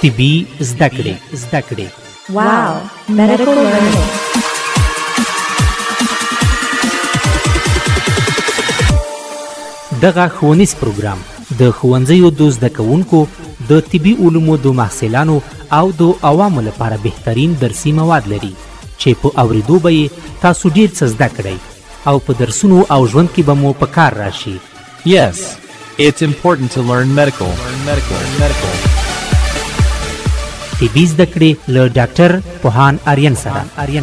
طبي زده کړې. Wow, medical learning. دغه ښوونیز پروګرام د ښوونځیو د زده کوونکو د طبي علومو د محصلانو او د عوامو لپاره بهترین درسي مواد لري چې په اوریدو به یې تاسو ډیر څه زده کړئ او په درسونو او ژوند کې به مو په کار راشي. Yes, it's important to learn medical. طبي زده کړې له ډاکټر پوهان آریان سره.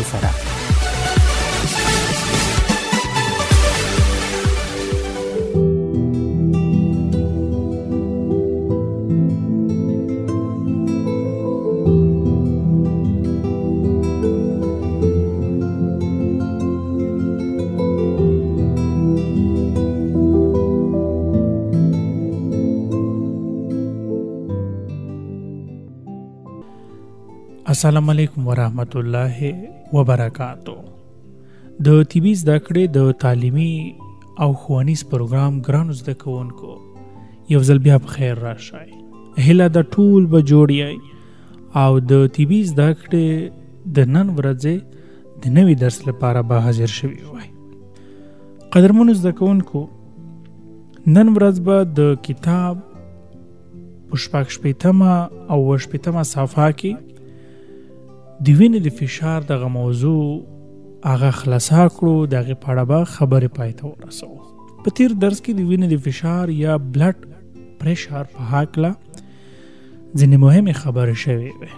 السلام علیکم ورحمت الله وبرکاتو. د طبي زده کړې د تعلیمي او ښوونیز پروګرام ګرانو زده کوونکو یو ځل بیا په خیر راشئ. هیله د ټول به جوړ یئ او د طبي زده کړې د نن ورځې د نوي درس لپاره به حاضر شوي وای. قدرمنو زده کوونکو، نن ورځ به د کتاب په شپږمه او 80مه صفحه کې د وینې د فشار دغه موضوع هغه خلاصه کړو. دغه په اړه به خبرې پای ته ورسوو. په تیر درس کې د وینې د فشار یا بلډ پریشر په هکله ځینې مهمې خبرې شوې وې.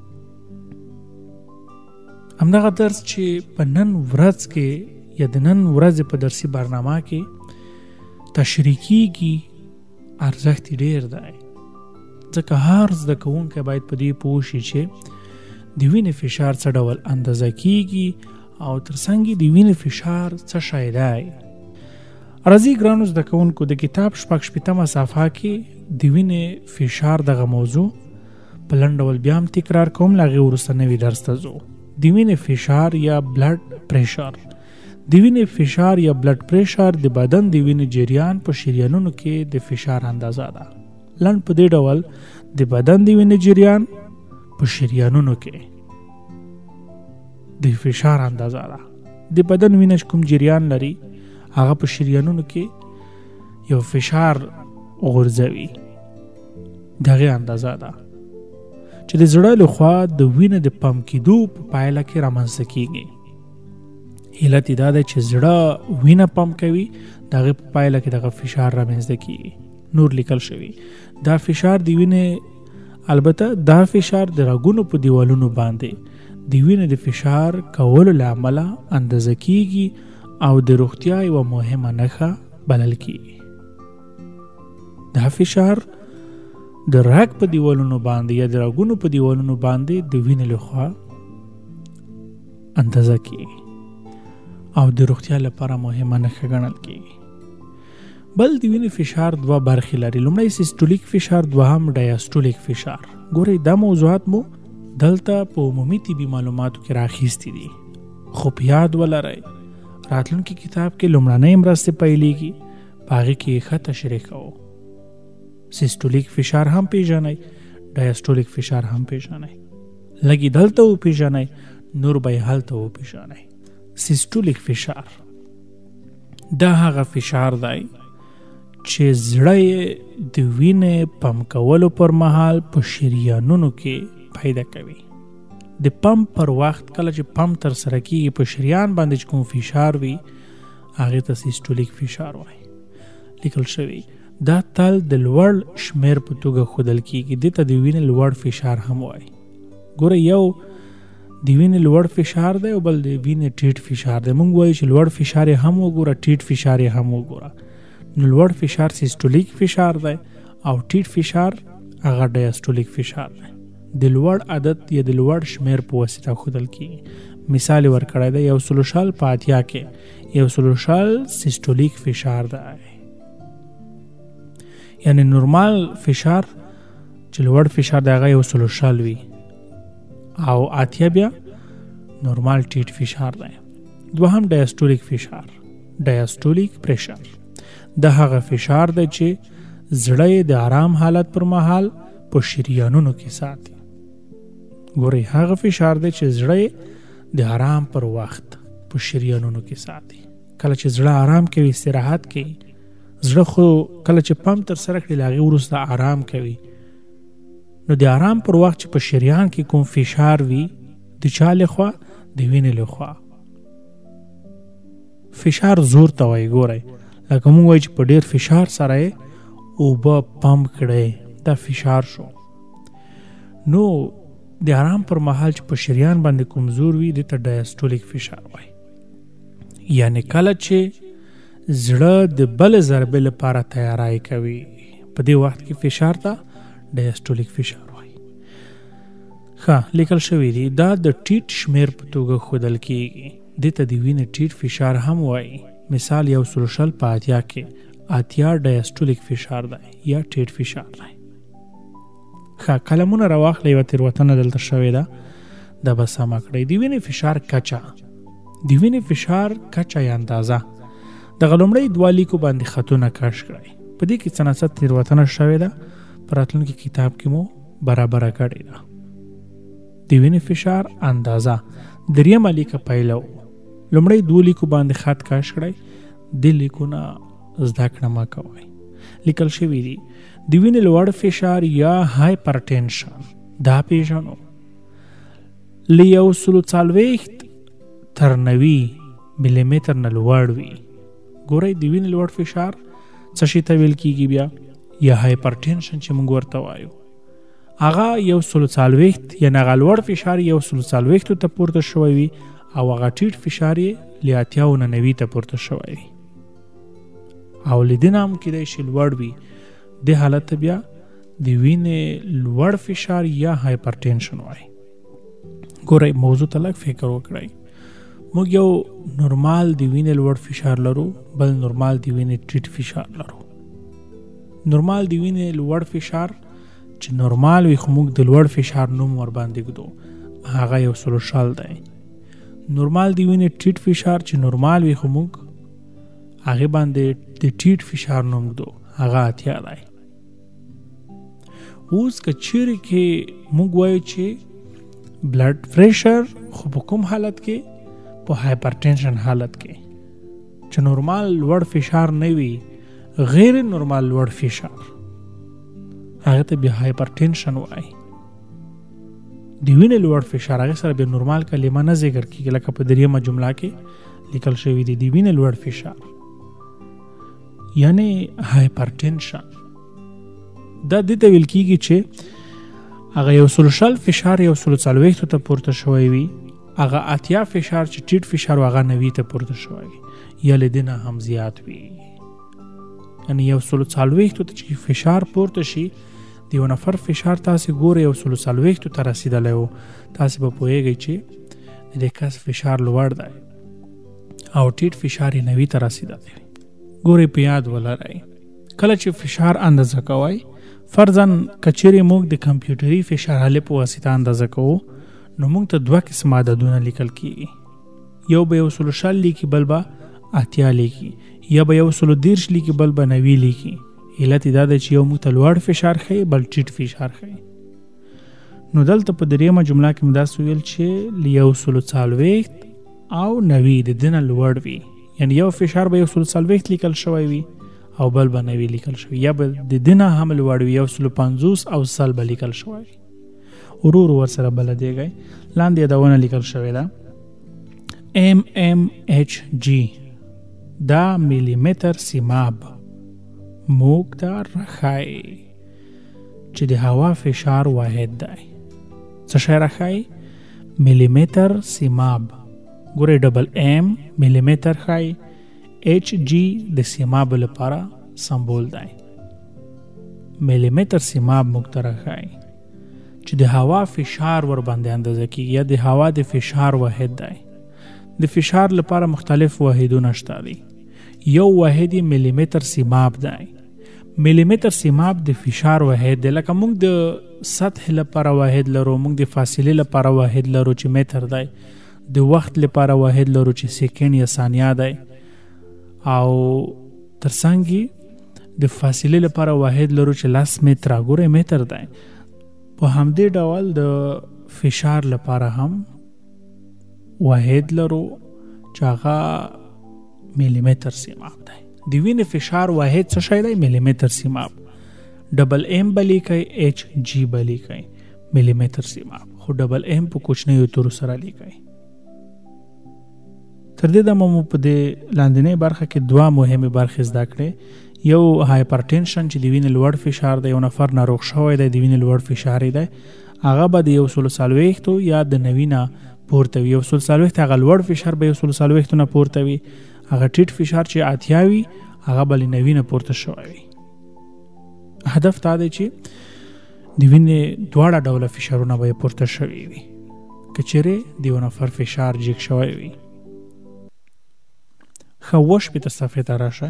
همدغه درس چې په نن ورځ کې یا د نن ورځې په درسي برنامه کې تشریح کیږي ارزښت ډیر دی، ځکه هر زده کوونکی باید په دې پوه شي چې د وینې فشار څه ډول اندازه کیږي او ترڅنګ د وینې فشار څه شی دی. راځئ ګرانو زده کوونکو، د کتاب 80مه صفحه کې د وینې فشار دغه موضوع په لنډ ډول بیا هم تکرار کوم، له هغې وروسته نوي درس ته ځو. د وینې فشار یا بلډ پریشر. د وینې فشار یا بلډ پریشر د بدن د وینې جریان په شریانونو کې د فشار اندازه ده. لنډ په دې ډول د بدن د وینې جریان په شریانونو کې د فشار اندازه ده. د بدن وینه کوم جریان لري هغه په شریانونو کې یو فشار غورځوي، دغه اندازه ده چې د زړه لخوا د وینې د پمپ کېدو په پایله کې رامنځته کیږي. علت دا ده چې زړه وینه پمپ کوي، دغه په پایله کې دغه فشار رامنځته کیږي. نور لیکل شوی دا فشار د وینې، البته دا فشار د رګونو په دیوالونو باندې د وینې د فشار کولو له امله اندازه کیږي او د روغتیا یوه مهمه نښه بلل کیږي. دا فشار د رګ په دیوالونو باندې یا د رګونو په دیوالونو باندې د وینې لخوا اندازه کیږي او د روغتیا لپاره مهمه نښه ګڼل کیږي. بل د وینې فشار دوه برخې لري. لومړی سیستولیک فشار، دوهم ډایاسټولیک فشار. ګورئ دا موضوعات مو دلته په عمومي طبي معلوماتو کې راخیستي دي، خو په یاد ولرئ راتلونکي کتاب کې لومړنۍ مرستې پیلېږي، په هغې کې یې ښه تشریح کوو. سیستولیک فشار هم پیژنئ، ډایاسټولیک فشار هم پیژنئ. لږې دلته وپیژنئ، نور به یې هلته وپیژنئ. سیستولیک فشار دا هغه فشار دی چې زړه د وینې پمپ کولو پر مهال په شریانونو کې پیدا کوي. د پمپ پر وخت کله چې پمپ تر سره کیږي په شریان باندې چې کوم فشار وي هغې ته سیستولیک فشار وایي. لیکل شوی دا تل د لوړ شمیر په توګه ښودل کیږي. دې ته د وینې لوړ فشار هم وایي. ګوره یو د وینې لوړ فشار دی او بل د وینې ټیټ فشار دی. موږ وایو چې لوړ فشار یې هم وګوره، ټیټ فشار یې هم وګوره. نو لوړ فشار سیستولیک فشار دی او ټیټ فشار هغه ډایاسټولیک فشار دی. د لوړ عدد یا د لوړ شمیر په واسطه ښودل کیږي. مثال ورکړی دی 180 کې 180 سیستولیک فشار دی، یعنی نورمال فشار چې لوړ فشار دی هغه 180 وي او 80 بیا نورمال ټیټ فشار دی. دوهم ډایاسټولیک فشار، ډایاسټولیک پریشر. دا هغه فشار دی چې زړه د آرام حالت پر مهال په شریانونو کې ساتي. ګورئ هغه فشار دی چې زړه د آرام پر وخت په شریانونو کې ساتي. کله چې زړه آرام کوي، استراحت کوي، زړه خو کله چې پمپ تر سره کړي له هغې وروسته آرام کوي، نو د آرام پر وخت چې په شریان کې کوم فشار وي د چا لخوا؟ د وینې لخوا. فشار زور ته وایي. ګورئ لکه موږ وایي چې په ډېر فشار سره یې اوبه پمپ کړئ، دا فشار شو. نو د آرام پر مهال چې په شریان باندې کوم زور وي دې ته ډایسټولیک فشار وایي. یعنی کله چې زړه د بل ضربې لپاره تیاری کوي، په دې وخت کې فشار ته ډایسټولیک فشار وایي. ښه لیکل شوي دي. دا د ټیټ شمیر په توګه ښودل کیږي. دې ته د وینې ټیټ فشار هم وایي. مثال 120 په 80 کې 80 ډایسټولیک فشار دی یا ټیټ فشار دی. ښه قلمونه راواخلئ، یوه تېروتنه دلته شوې ده، دا به سمه کړئ. د وینې فشار کچه، د وینې فشار کچه یا اندازه دغه لومړی 2 لیکو باندې خطونه کش کړئ. په دې کې څه نه څه تېروتنه شوې ده، په راتلونکي کتاب کې مو برابره کړې ده. د وینې فشار اندازه 3 لیکه پیلو، لومړی 2 لیکو باندې خط کش کړئ، د لیکونه زده کړه مه کوئ. لیکل شوي دي د وینې لوړ فشار یا هایپرټینشن دا پیژنو له 140 تر 90 ملي متر نه لوړ وي. ګورئ د وینې لوړ فشار څه شي ته ویل کیږي بیا؟ یا هایپرټینشن چې موږ ورته وایو. هغه 140 یعنې هغه لوړ فشار 140 ته پورته شوی وي او هغه ټیټ فشار یې له 80 نه 90 ته پورته شوی وي. او لیدنه هم کیدای شي لوړ وي. د حالت بیا د وینې لوړ فشار یا هایپرټینشن وایي. ګورئ موضوع ته لږ فکر وکړئ. موږ یو نورمال د وینې لوړ فشار لرو، بل نورمال د وینې ټیټ فشار لرو. نورمال د وینې لوړ فشار چې نورمال وي خو موږ د لوړ فشار نوم ور باندې ږدو، هغه 140 دی. نورمال د وینې ټیټ فشار چې نورمال وي خو موږ هغه باندې د ټیټ فشار نوم ږدو، هغه 80 دی. اوس که چیرې کې موږ وایو چې بلډ پریشر خو په کوم حالت کې؟ په هایپرټینشن حالت کې چې نورمال لوړ فشار نه وي، غیر نورمال لوړ فشار، هغه ته بیا هایپرټینشن وایي. د وینې لوړ فشار هغه سره بیا نورمال کلمه نه ذکر کیږي، لکه په 3 جمله کې لیکل شوی دی د وینې لوړ فشار یعنی هایپرټینشن. دا دې ته ویل کیږي چې هغه 140 فشار 140 ته پورته شوی وي، هغه 80 فشار چې ټیټ فشار هغه 90 ته پورته شوی وي یا له دې نه هم زیات وي. یعنی 140 ته چې فشار پورته شي، د یو نفر فشار تاسې ګورئ 140 ته رسیدلی و، تاسې به پوهیږئ چې د کس فشار لوړ دی او ټیټ فشار یې 90 ته رسیدلی. ګورئ په یاد ولرئ کله چې فشار اندازه کوئ، فرضاً کچېرې موږ د کمپیوټري فشار حلې په واسطه اندازه کوو، نو موږ ته 2 قسم عددونه لیکل کیږي. یو به 140 لیکي، بل به 80 لیکي، یا به 130 لیکي، بل به 90 لیکي. علت دا ده چې یو موږ ته لوړ فشار ښیي، بل ټیټ فشار ښیي. نو دلته په 3 جمله کې مې داسې ویل چې له 140 او 90 د دې نه لوړ وي، یعنی یو فشار به 140 لیکل شوی وي او بل به 90 لیکل شوی، یا به د دې نه هم لوړ وي، 150 او 100 به لیکل شوی وي. ورور ورسره بلدیږئ. لاندې یادونه لیکل شوې ده mmHg دا ملي متر سیماب موږ ته راښایي چې د هوا فشار واحد دی. څه شی راښایي؟ ملي متر سیماب. ګورئ ډبل ام ملي متر ښایي، ایچ جی د سیماب لپاره سمبول دی. ملي متر سیماب موږ ته راښایي چې د هوا فشار ور باندې اندازه کیږي، یا د هوا د فشار واحد دی. د فشار لپاره مختلف واحدونه شته دي. یو واحد ملي متر سیماب دی. ملي متر سیماب د فشار واحد دی. لکه موږ د سطح لپاره واحد لرو، موږ د فاصله لپاره واحد لرو چې متر دی، د وخت لپاره واحد لرو چې سکند یا ثانیه دی، او ترڅنګ د فاصله لپاره واحد لرو چې 10 متر. ګوره متر دی. په همدې ډول د فشار لپاره هم واحد لرو چې هغه میلیمتر سیماب دی. د وینې فشار واحد څه شی دی؟ میلیمتر سیماب. ډبل ایم به لیکئ، ایچ جی به لیکئ، میلیمتر سیماب. خو ډبل ایم په کوچنیو تورو سره لیکئ. تر دې دمه مو په دې لاندنۍ برخه کې دوه مهمې برخې زده کړې. یو هایپرټنشن چې د وینې لوړ فشار دی، یو نفر ناروغ شوی دی، د وینې لوړ فشار دی، هغه به د 140 یا د 90 نه پورته وي. 140 هغه لوړ فشار به 140 نه پورته وي، هغه ټیټ فشار چې 80 وي هغه به 90 نه پورته شوی وي. هدف دا دی چې د وینې دواړه ډوله فشارونه به پورته شوي وي که چیرې د یو نفر فشار جګ شوی وي. ښه 8 صفحې ته راشئ.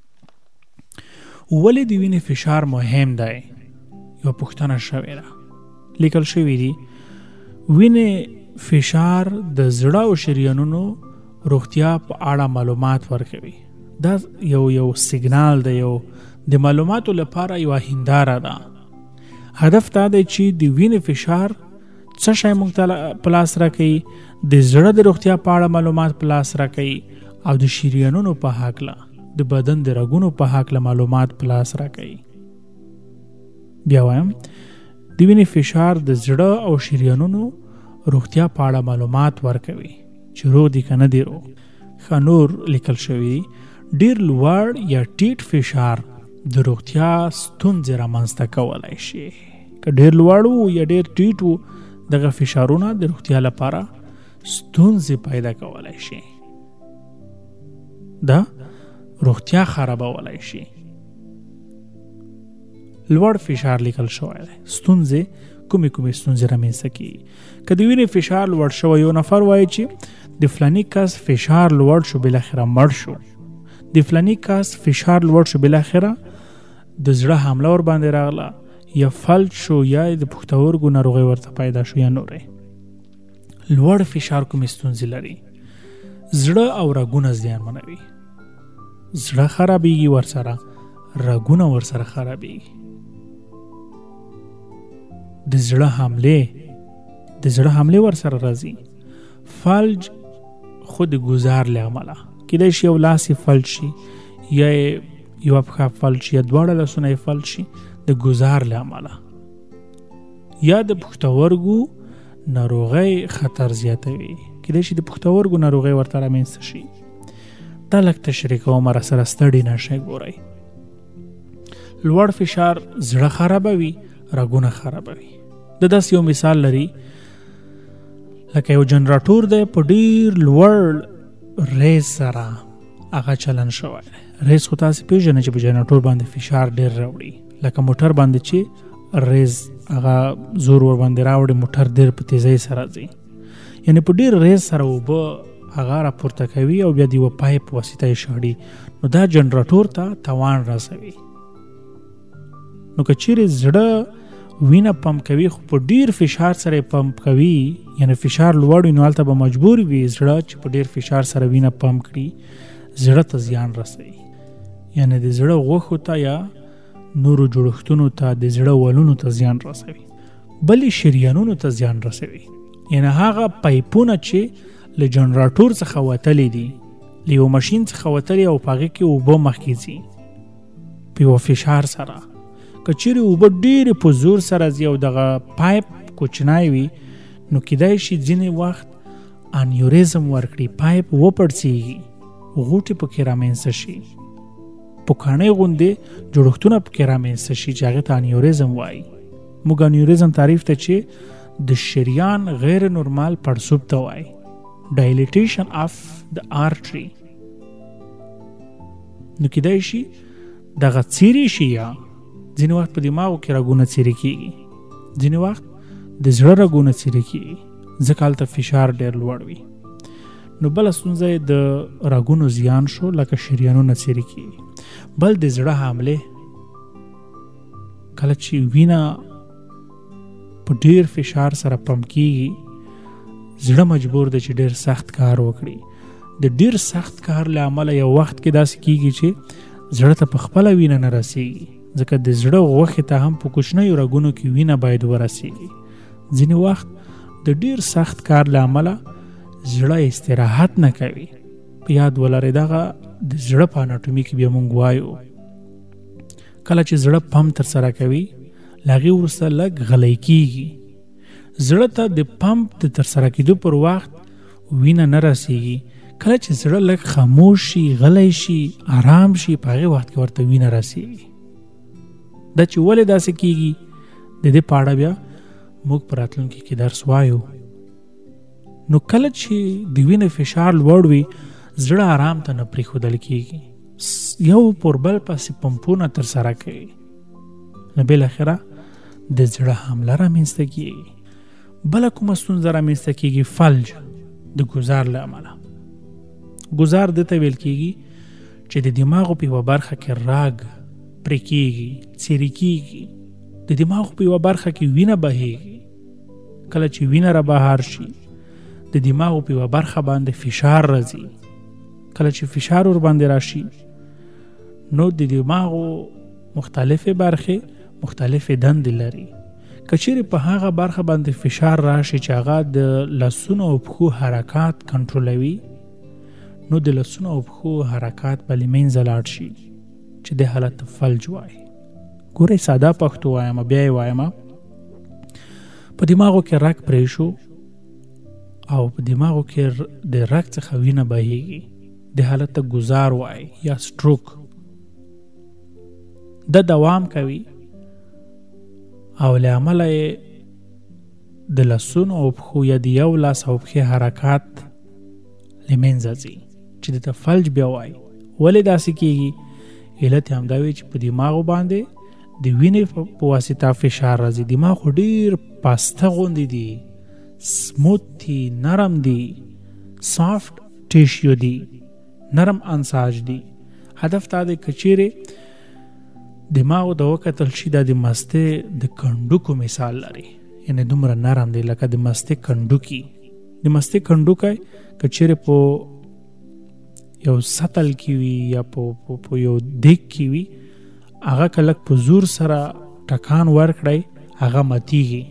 ولې د وینې فشار مهم دی؟ یوه پوښتنه شوې ده. لیکل شوي دي وینې فشار د زړه او شریانونو روغتیا په اړه معلومات ورکوي. دا یو سیګنال دی، یو د معلوماتو لپاره یو هنداره ده. هدف دا دی چې د وینې فشار څه شی موږ ته په لاس راکوي، د زړه د روغتیا په اړه معلومات په لاس راکوي، او د شریانونو په هکله، د بدن د رګونو په هکله معلومات په لاس راکوي. بیا وایم د وینې فشار د زړه او شریانونو روغتیا په اړه معلومات ورکوي چې روغ دي که نه دي روغ. ښه نور لیکل شوي ډېر لوړ یا ټیټ فشار د روغتیا ستونزې رامنځته کولی شي. که ډېر لوړ وو یا ډېر ټیټ وو، دغه فشارونه د روغتیا لپاره ستونزې پیدا کولی شي، دا روغتیا خرابولی شي. لوړ فشار لیکل شوی دی. ستونزې کومې ستونزې رامنځته کیږي؟ که د وینې فشار لوړ شوی، یو نفر وایي چې د فلاني کس فشار لوړ شو بالاخره مړ شو، د فلاني کس فشار لوړ شو بالاخره د زړه حمله ور باندې راغله، یا فلج شو، یا د پښتورګو ناروغۍ ورته پیدا شو، یا نورې. لوړ فشار کومې ستونزې لري؟ زړه او رګونه زیانمنوي. زړه خرابېږي، ورسره رګونه ورسره خرابېږي. د زړه حملې ورسره راځي. فلج خود گذار له عمله کېدای شي یو لاس فلج شي، یا یو پښه فلج شي، یا دواړه لاسونه فلج شي د گذار له عمله، یا د پښتورګو ناروغۍ خطر زیاتوي. کېدای شي د پښتورګو ناروغۍ ورته رامنځته شي. دا لږ تشریح کوم، را سره ستړي نشئ. ګورئ، لوړ فشار زړه خرابوي، رګونه خرابوي. د داسې یو مثال لري لکه یو جنراتور دی په ډېر لوړ ریز سره هغه چلن شوی دی. ریز خو تاسې پېژنئ چې په جنراتور باندې فشار ډېر راوړي، لکه موټر باندې چې ریز هغه زور ور باندې راوړي، موټر ډېر په تیزۍ سره ځي. یعنې په ډېر ریز سره اوبه هغه راپورته کوي او بیا د یوه پایپ په واسطه یې شاړي، نو دا جنراتور ته تاوان رسوي. نو که چیرې زړه وینه پمپ کوي خو په ډیر فشار سره پمپ کوي، یعنی فشار لوړ وي، نو هلته به مجبور وي زړه چې په ډیر فشار سره وینه پمپ کړي، زړه ته زیان رسوي. یعنی د زړه غوښو ته یا نورو جوړښتونو ته، د زړه ولونو ته زیان رسوي، بلې شریانونو ته زیان رسوي. یعنی هغه پایپونه چې له جنراتور څخه وتلی دي، له یو ماشین څخه وتلی او په هغې کې اوبه مخکې ځي په یوه فشار سره. که چیرې اوبه ډېرې په زور سره ځي او دغه پایپ کوچنی وي، نو کیدای شي ځینې وخت انیوریزم ورکړي، پایپ وپړسېږي، غوټې پکې رامنځته شي، پوکاڼۍ غوندې جوړښتونه پکې رامنځته شي چې هغې ته انیوریزم وایي. موږ انیوریزم تعریف ته چې د شریان غیر نورمال پړسوب ته وایي، ډایلیټیشن اف د آرټري. نو کیدای شي دغه څیرې شي، یا ځینې وخت په دماغو کې رګونه څیرې کېږي، ځینې وخت د زړه رګونه څیرې کېږي، ځکه هلته فشار ډېر لوړ وي. نو بله ستونزه یې د رګونو زیان شو، لکه شریانونه څیرې کېږي. بل د زړه حملې، کله چې وینه په ډېر فشار سره پمپ کېږي، زړه مجبور دی چې ډېر سخت کار وکړي. د ډېر سخت کار له امله یو وخت کې داسې کېږي چې زړه ته په خپله وینه نه رسېږي، ځکه د زړه غوښې ته هم په کوچنیو رګونو کې وینه باید ورسېږي. ځینې وخت د ډیر سخت کار له امله زړه استراحت نه کوي. په یاد ولرئ دغه د زړه په اناټومي کې بیا موږ وایو کله چې زړه پمپ تر سره کوي له هغې وروسته لږ غلی کېږي. زړه ته د پمپ د تر سره کېدو پر وخت وینه نه رسېږي. کله چې زړه لږ خاموش شي، غلی شي، آرام شي، په هغې وخت کې ورته وینه رسېږي. دا چې ولې داسې کېږي د دې په اړه بیا موږ په راتلونکي کې درس وایو. نو کله چې د وینې فشار لوړ وي زړه آرام ته نه پرېښودل کېږي، یو پر بل پسې پمپونه تر سره کوي، نو بالاخره د زړه حمله رامنځته کېږي. بله کومه ستونزه رامنځته کېږي؟ فلج د ګوزار له امله. ګوزار دې ته ویل کېږي چې د دماغو په یوه برخه کې راګ پرې کېږي، څیرې کېږي. د دماغو په یوه برخه کې وینه بهیږي. کله چې وینه را بهر شي د دماغو په یوه برخه باندې فشار راځي. کله چې فشار ور باندې راشي نو د دماغو مختلفې برخې مختلفې دندې لري. که چیرې په هغه برخه باندې فشار راشي چې هغه د لاسونو او پښو حرکات کنټرولوي، نو د لاسونو او پښو حرکات به له منځه لاړ شي چې د حالت فلج وایي. ګورئ ساده پښتو وایم، بیا یې وایم، په دماغو کې رګ پرې شو او په دماغو کې د رګ څخه وینه بهیږي، د حالت ته ګوزار وایي یا سټروک. د دوام کوي او له امله یې د لاسونو او پښو یا د یو لاس او پښې حرکات له منځه ځي چې د فلج بیا وایي. ولې داسې کېږي؟ علت یې همدا وي چې په دماغو باندې د وینې په واسطه فشار راځي. دماغ خو ډېر پاسته غوندې دي، سموت دي، نرم دي، سافت ټیشیو دي، نرم انساج دي. هدف دا دی که چیرې دماغ د وکتل شي دا د مستې د کنډوکو مثال لري، یعنی دومره نرم دی لکه د مستې کنډوکي. د مستې کنډوکی که چیرې په یو سطل کې وي یا په یو دیګ کې وي، هغه که لږ په زور سره ټکان ورکړی هغه ماتیږي.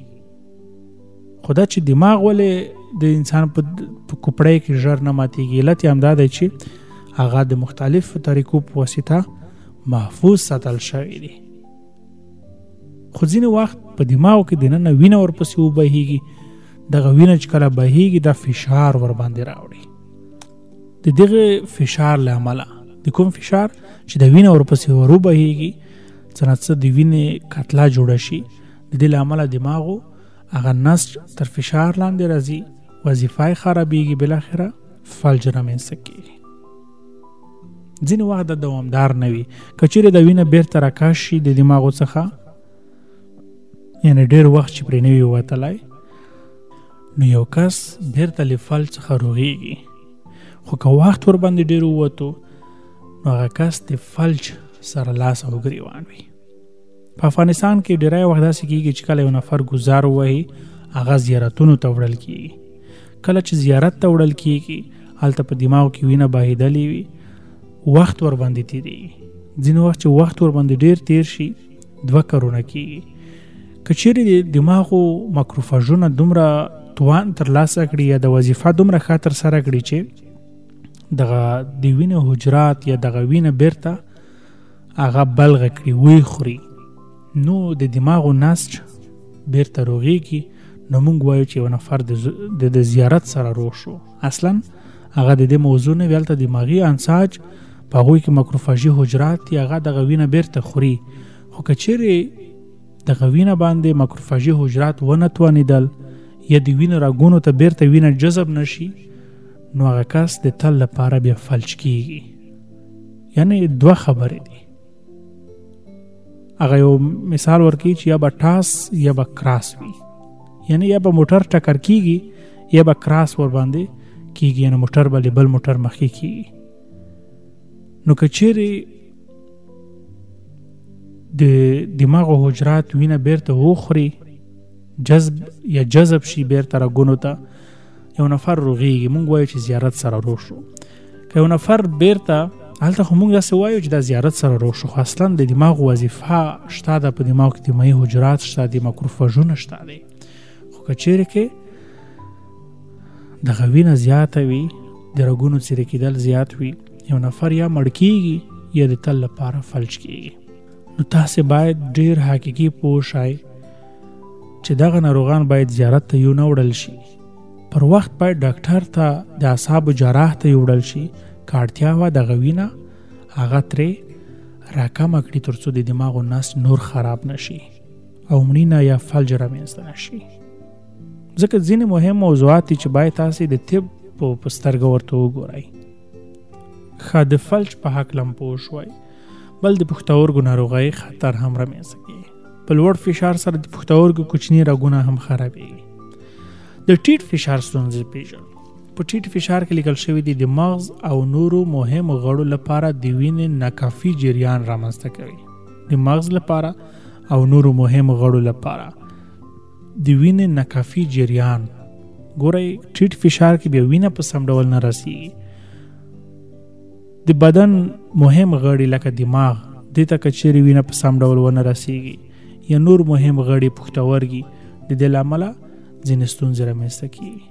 خو دا چې دماغ ولې د انسان په کوپړی کې ژر نه ماتیږي؟ علت یې همدا دی چې هغه د مختلفو طریقو په واسطه محفوظ ساتل شوی دی. خو ځینې وخت په دماغو کې دننه وینه ورپسې وبهیږي. دغه وینه چې کله بهیږي دا فشار ور باندې راوړي. د دغه فشار له امله، د کوم فشار چې د وینه ورپسې وروبهیږي، څه نه څه د وینې کتله جوړه شي، د دې له امله دماغو هغه نسج تر فشار لاندې راځي، وظیفه یې خرابېږي، بالاخره فلج رامنځته کېږي. ځینې وخت د دوامدار نه وي. که چیرې د وینه بیرته راکش شي د دماغو څخه، یعنې ډېر وخت چې پرې نه وي وتلی، نو یو کس بیرته له فلج څخه روغېږي. خو که وخت ور باندې ډېر ووتو نو هغه کس د فلج سره لاس او ګریوان وي. په افغانستان کې ډېری وخت داسې کېږي چې کله یو نفر ګزار ووهي هغه زیارتونو ته وړل کېږي. کله چې زیارت ته وړل کېږي هلته په دماغو کې وینه بهېدلې وي، وخت ور باندې تېرېږي. ځینې وخت چې وخت ور باندې ډېر تېر شي 2 کارونه کېږي. که چیرې د دماغو ماکروفاژونه دومره توان ترلاسه کړي یا د وظیفه دومره ښه ترسره کړي چې دغه د وینې حجرات یا دغه وینه بیرته هغه بلغه کړي، وی خوري، نو د دماغو نسج بیرته روغېږي. نو موږ وایو چې یو نفر د زیارت سره روغ شو. اصلا هغه د دې موضوع نه وي، هلته دماغي انساج په هغوی کې ماکروفاژي حجرات دي، هغه دغه وینه بیرته خوري. خو که چیرې دغه وینه باندې ماکروفاژي حجرات ونه توانېدل یا د وینې رګونو ته بیرته وینه جذب نشي، نو هغه کس د تل لپاره بیا فلج کېږي. یعنی 2 خبرې دي. هغه یو مثال ورکوي چې یا به ټاس یا به کراس وي، یعنی یا به موټر ټکر کېږي یا به کراس ور باندې کېږي، یعنی موټر به له بل موټر مخکې کېږي. نو که چیرې د دماغو حجرات وینه بیرته وخوري، جذب شي بیرته رګونو ته، یو نفر روغېږي. مونږ وایو چې زیارت سره روغ شو. که یو نفر بیرته هلته خو مونږ داسې وایو چې دا زیارت سره روغ شو، خو اصلا د دماغ وظیفه شته ده، په دماغ کې دماغي حجرات شته دي، ماکروفاژونه شته دي. خو که چیرې کې دغه وینه زیاته وي، د رګونو څیرې کېدل زیات وي، یو نفر یا مړ کېږي یا د تل لپاره فلج کېږي. نو تاسې باید ډېر حقیقي پوه شئ چې دغه ناروغان باید زیارت ته یو نه وړل شي. پر وخت باید ډاکټر ته د اعصابو جراح ته یوړل شي که اړتیا وه دغه وینه هغه ترې راکمه کړي تر څو د دماغ و نسج نور خراب نشي او مړینه یا فلج رامنځته نشي. ځکه ځینې مهم موضوعات دي چې باید تاسې د طب په سترګه ورته وګورئ. ښه د فلج په هکله هم پوه شوئ. بل د پښتورګو ناروغۍ خطر هم رامنځته کېږي. په لوړ فشار سره د پښتورګو کوچني رګونه هم خرابېږي. د ټیټ فشار ستونزې پیژنئ. په ټیټ فشار کې لیکل شوي دي د مغز او نورو مهمو غړو لپاره د وینې ناکافي جریان رامنځته کوي. د مغز لپاره او نورو مهمو غړو لپاره د وینې ناکافي جریان. ګورئ ټیټ فشار کې بیا وینه په سم ډول نه رسیږي. د بدن مهم غړي لکه دماغ دې ته که چیرې وینه په سم ډول ونه رسیږي یا نور مهم غړي پښتورګي د دې له امله ځینې ستونزې رامنځته کېږي.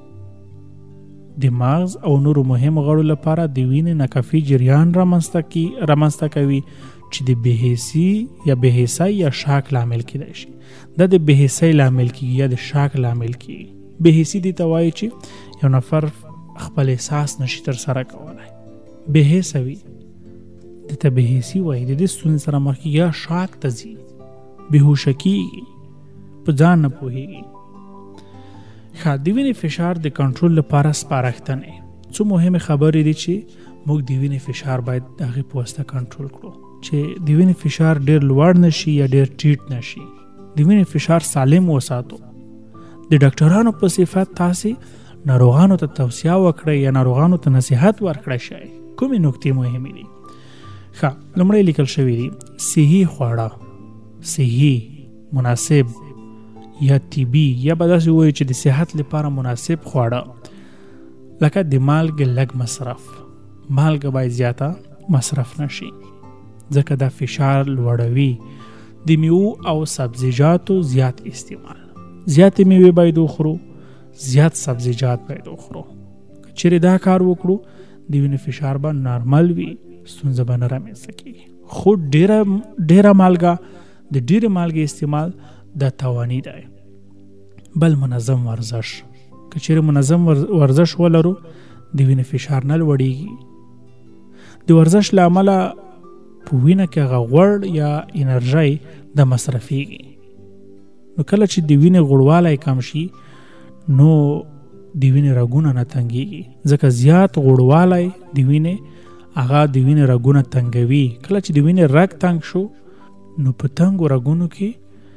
د مغز او نورو مهم غړو لپاره د وینې ناکافي جریان رامنځته کوي چې د بېحسي یا بېحسۍ یا شاک لامل کېدای شي. دا د بېحسۍ لامل کېږي یا د شاک لامل کېږي. بېحسي دې ته وایي چې یو نفر خپل احساس نشي ترسره کولی، بېحسه وي، دې ته بېحسي وایي. د دې ستونزې سره مخ کېږي یا شاک ته ځي، بېهوشه کېږي، په ځان نه پوهېږي. ښه د وینې فشار د کنټرول لپاره سپارښتنې. څو مهمې خبرې دي چې موږ د وینې فشار باید د هغې په واسطه کنټرول کړو چې د وینې فشار ډېر لوړ نشي یا ډېر ټیټ نشي. د وینې فشار سالم وساتو. د ډاکټرانو په صفت تاسې ناروغانو ته توصیه وکړئ یا ناروغانو ته نصیحت ورکړی شئ. کومې نکتې مهمې دي؟ ښه لومړی لیکل شوي دي صحي خواړه، صحي، مناسب یا طبي یا به داسې ووایو چې د صحت لپاره مناسب خواړه لکه د مالګې لږ مصرف. مالګه باید زیاته مصرف نشي ځکه دا فشار لوړوي. د میوو او سبزیجاتو زیات استعمال. زیاتې میوې باید وخورو، زیات سبزیجات باید وخورو. که چیرې دا کار وکړو د وینې فشار به نارمل وي، ستونزه به نه رامنځته کېږي. خو ډېره مالګه، د ډېرې مالګې استعمال دا تاواني دی. بل منظم ورزش. که چیرې منظم ورزش ولرو د وینې فشار نه لوړېږي. د ورزش له امله په وینه کې هغه غوړ یا انرژي د مصرفېږي. نو کله چې د وینې غوړوالی کم شي نو د وینې رګونه نه تنګېږي ځکه زیات غوړوالی د وینې هغه د وینې رګونه تنګوي. کله چې د وینې رګ تنګ شو نو په تنګو رګونو کې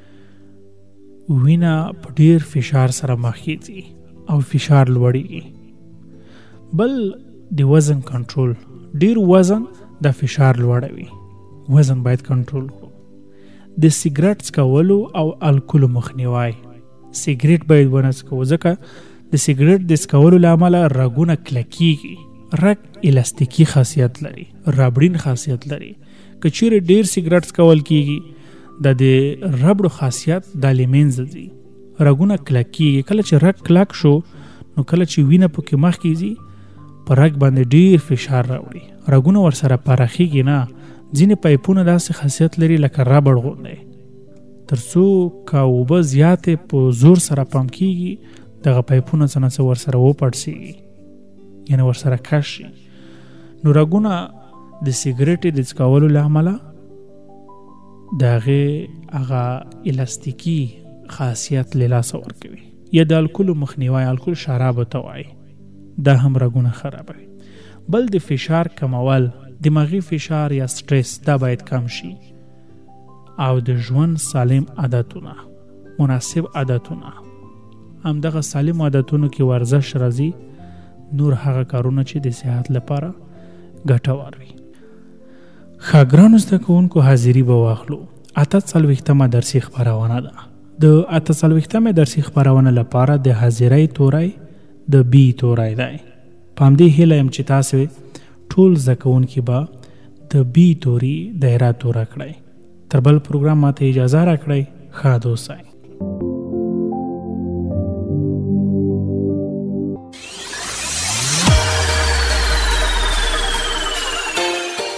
وینه په ډیر فشار سره مخ کېږي او فشار لوړېږي. بل د وزن کنټرول. ډیر وزن د فشار لوړوي. وزن باید کنټرول کړو. د سیګریټ څکولو او الکولو مخنیوی. سیګریټ باید ونه څکو ځکه د سیګریټ د څکولو له امله رګونه کلکېږي. رګ الاستیکي خاصیت لري، ربړین خاصیت لري. که چیرې ډیر سیګریټ څکول کېږي د ربړو خاصیت د له منځه ځي، رګونه کلکېږي. کله چې رګ کلک شو نو کله چې وینه پکې مخکې ځي په رګ باندې ډیر فشار راوړي، رګونه ورسره پراخېږي نه. ځینې پایپونه داسې خاصیت لري لکه ربړ غوندې، تر څو که اوبه زیاتې په زور سره پمپ کېږي دغه پایپونه څه نه څه ورسره وپړسېږي، یعنې ورسره کش شي. نو رګونه د سیګریټ د څکولو له امله د هغې هغه الاستیکي خاصیت له لاسه ورکوي. یا د الکولو مخنیوی، الکول شرابو ته وایي، دا هم رګونه خرابوي. بل د فشار کمول. دماغي فشار یا سټریس دا باید کم شي او د ژوند سالم عادتونه، مناسب عادتونه. همدغه سالم عادتونو کې ورزش راځي، نور هغه کارونه چې د صحت لپاره ګټور وي. ښه ګرانو زده کوونکو حاضري به واخلو. 48مه درسي خپرونه ده. د 48مه درسي خپرونه لپاره د حاضرۍ توری د بي توری دی. په همدې هیله یم چې تاسو ټول زده کوونکي به د بي توري دایره توره کړئ. تر بل پروګرام ماته اجازه راکړئ. ښه اوسئ.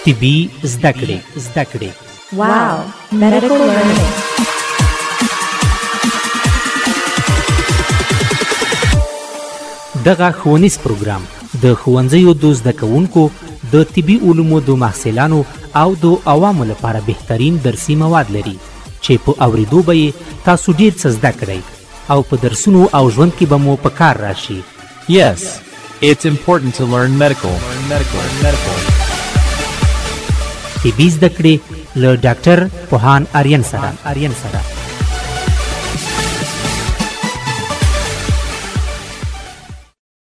طبي زده کړې. Wow, medical learning. دغه ښوونیز پروګرام د ښوونځیو د زده کوونکو د طبي علومو د محصلانو او د عوامو لپاره بهترین درسي مواد لري چې په اوریدو به یې تاسو ډیر څه زده کړئ او په درسونو او ژوند کې به مو په کار راشي. Yes, it's important to learn medical. طبي زده کړې له ډاکټر پوهان آریان سره